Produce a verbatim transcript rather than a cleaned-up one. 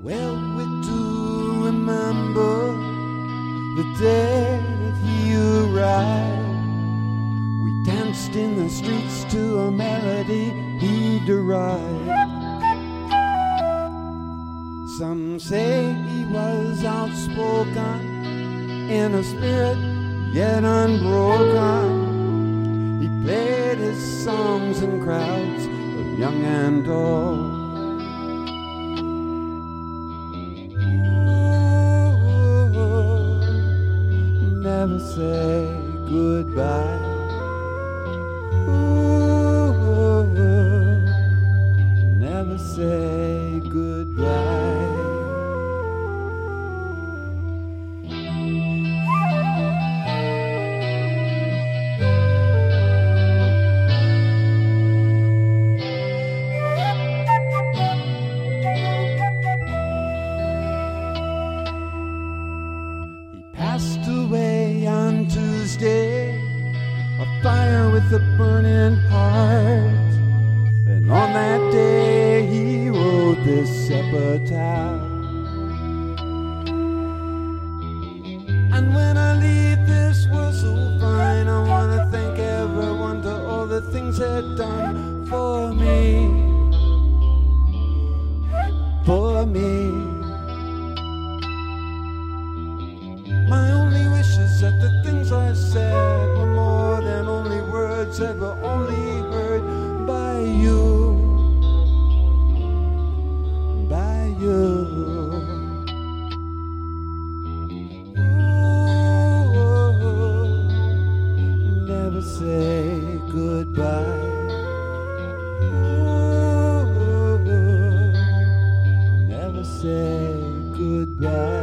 Well, we do remember the day that he arrived. We danced in the streets to a melody he derived. Some say he was outspoken, in a spirit yet unbroken. He played his songs in crowds of young and old. Never say goodbye. Ooh, never say goodbye. He passed away on Tuesday, a fire with a burning heart. And on that day he wrote this epitaph. And when I leave this world so fine, I want to thank everyone to all the things they've done for me, for me. My only wish is that the things I said were more than only words that were only heard by you, by you. Ooh, never say goodbye. Ooh, never say goodbye.